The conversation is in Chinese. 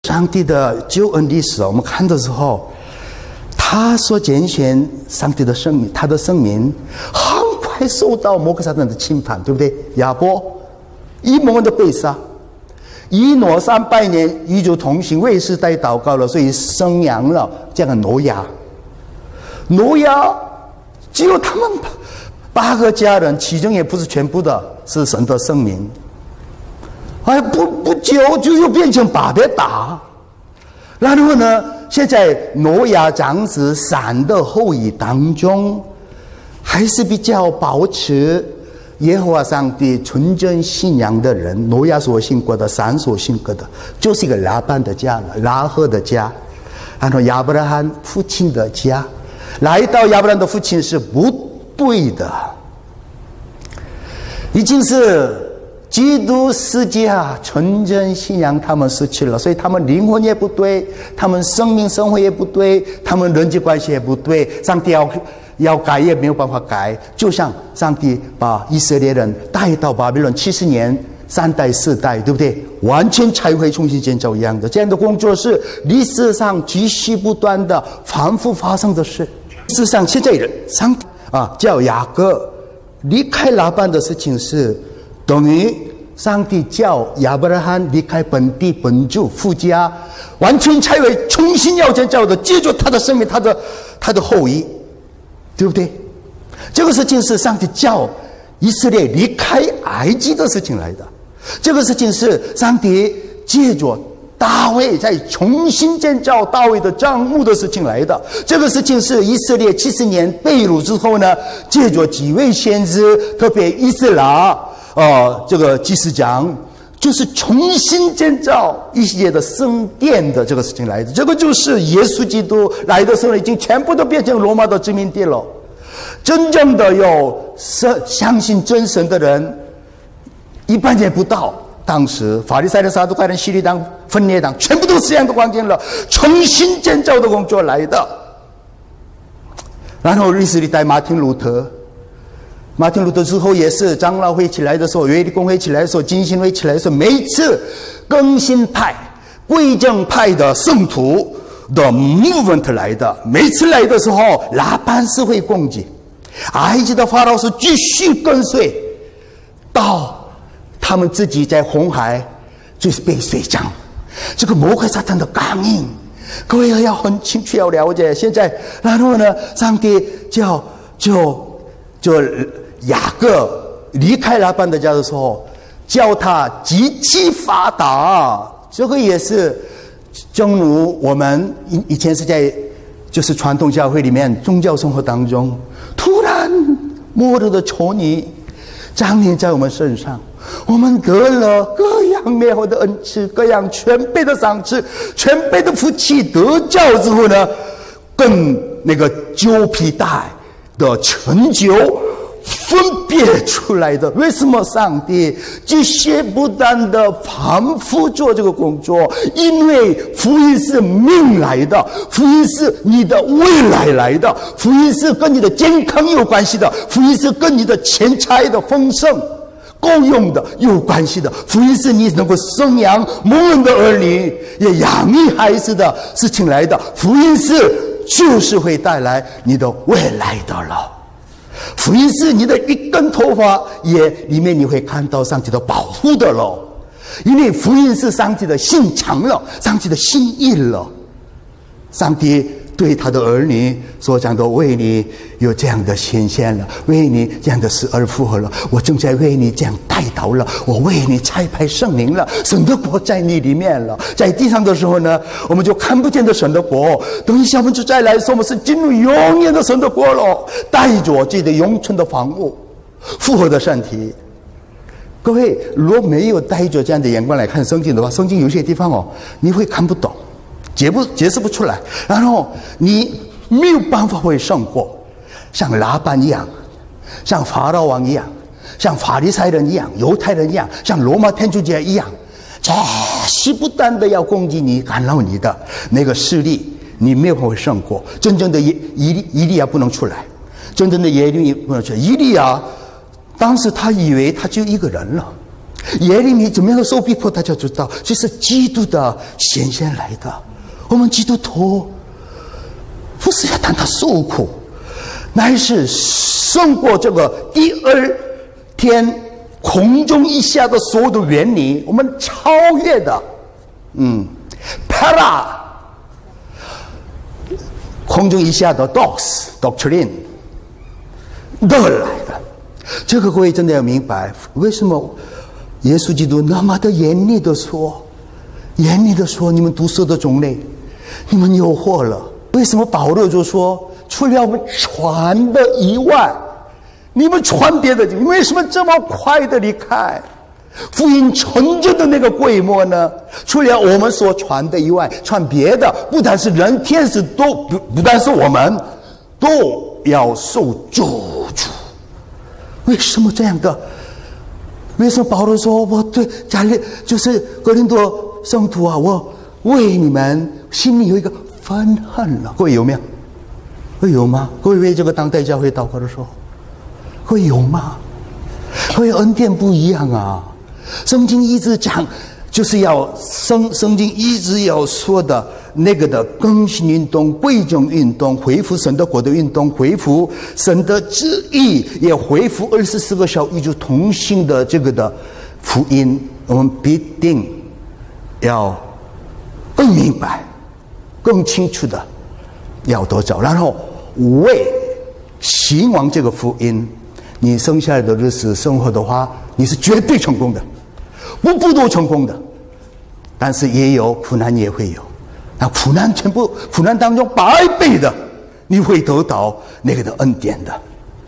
上帝的救恩历史，我们看的时候，他所拣选上帝的圣名，他的圣名很快受到魔鬼撒旦的侵犯，对不对？亚伯一蒙的被杀，以诺300年与主同行，为世代祷告了，所以生养了这样的挪亚。挪亚只有他们8个家人，其中也不是全部的，是神的圣名。不久就又变成巴别达。然后呢，现在挪亚长子闪的后裔当中，还是比较保持耶和华上帝纯真信仰的人。挪亚所信过的，闪所信过的，就是一个拉班的家了，拉赫的家，然后亚伯拉罕父亲的家。来到亚伯拉罕的父亲是不对的，已经是基督世家纯真信仰他们失去了，所以他们灵魂也不对，他们生命生活也不对，他们人际关系也不对。上帝要改也没有办法改，就像上帝把以色列人带到巴比伦70年，3代4代，对不对？完全拆毁重新建造一样的。这样的工作是历史上继续不断的反复发生的事。事实上，现在上叫雅各离开拉班的事情是等于上帝叫亚伯拉罕离开本地本族父家，完全拆毁，重新要建造的，借助他的生命，他的后裔，对不对？这个事情是上帝叫以色列离开埃及的事情来的。这个事情是上帝借助大卫在重新建造大卫的帐幕的事情来的。这个事情是以色列70年被掳之后呢，借助几位先知，特别以斯拉这个祭司长，就是重新建造以色列的圣殿的这个事情来的。这个就是耶稣基督来的时候已经全部都变成罗马的殖民地了。真正的有相信真神的人一般也不到。当时法利赛人、撒都该人、希律党、分裂党全部都是这样的光景了，重新建造的工作来的。然后历史里带马丁路德之后也是长老会起来的时候，约理公会起来的时候，浸信会起来的时候，每一次更新派、归正派的圣徒的 movement 来的，每次来的时候，拉班是会攻击，埃及的法老是继续跟随到他们自己在红海就是被水涨。这个魔鬼撒旦的刚硬，各位要很清楚要了解。现在然后呢，上帝就雅各离开拉班的家的时候，叫他极其发达。这个也是正如我们以前是在就是传统教会里面宗教生活当中，突然末日的仇敌降临在我们身上，我们得了各样美好的恩赐，各样全备的赏赐，全备的福气。得教之后呢，跟那个9皮带的成就分别出来的。为什么上帝继续不断的反复做这个工作？因为福音是命来的，福音是你的未来来的，福音是跟你的健康有关系的，福音是跟你的钱财的丰盛够用的有关系的，福音是你能够生养蒙恩的儿女，也养育孩子的事情来的。福音是就是会带来你的未来的了。福音是你的一根头发也里面你会看到上帝的保护的了，因为福音是上帝的心肠了，上帝的心意了。上帝对他的儿女所讲的，为你有这样的显现了，为你这样的死而复活了，我正在为你这样代祷了，我为你差派圣灵了，神的国在你里面了。在地上的时候呢，我们就看不见的神的国，等一下我们就再来说，我们是进入永远的神的国了，带着自己的永存的房屋，复活的身体。各位，如果没有带着这样的眼光来看圣经的话，圣经有些地方你会看不懂，解释不出来，然后你没有办法会胜过像拉班一样，像法老王一样，像法利赛人一样，犹太人一样，像罗马天主教一样，这是不断的要攻击你、干扰你的那个势力，你没有办法胜过。真正的以利亚不能出来，真正的耶利米不能出来。以利亚当时他以为他就一个人了， 耶利米怎么样受逼迫，大家知道，这是基督的显现来的。我们基督徒不是要谈他受苦，乃是胜过这个第二天空中以下的所有的原理，我们超越的。para 空中以下的 doctrine 都来的。这个各位真的要明白，为什么耶稣基督那么的严厉的说，你们毒蛇的种类，你们有祸了。为什么保罗就说，除了我们传的以外，你们传别的，你们为什么这么快的离开福音成就的那个规模呢？除了我们所传的以外，传别的，不但是人天使都不但是我们都要受咒诅。为什么这样的？为什么保罗说，我对家里就是哥林多圣徒啊，我为你们心里有一个愤恨了？各位有没有？会有吗？各位为这个当代教会祷告的时候，会有吗？会恩典不一样啊！圣经一直讲，就是要圣经一直要说的那个的更新运动、归正运动、恢复神的国的运动、恢复神的旨意，也恢复24个小宇宙同行的这个的福音，我们必定要更明白、更清楚的要得着，然后为希望这个福音，你剩下来的日子生活的话，你是绝对成功的，不都成功的，但是也有苦难，也会有。那苦难当中100倍的，你会得到那个的恩典的。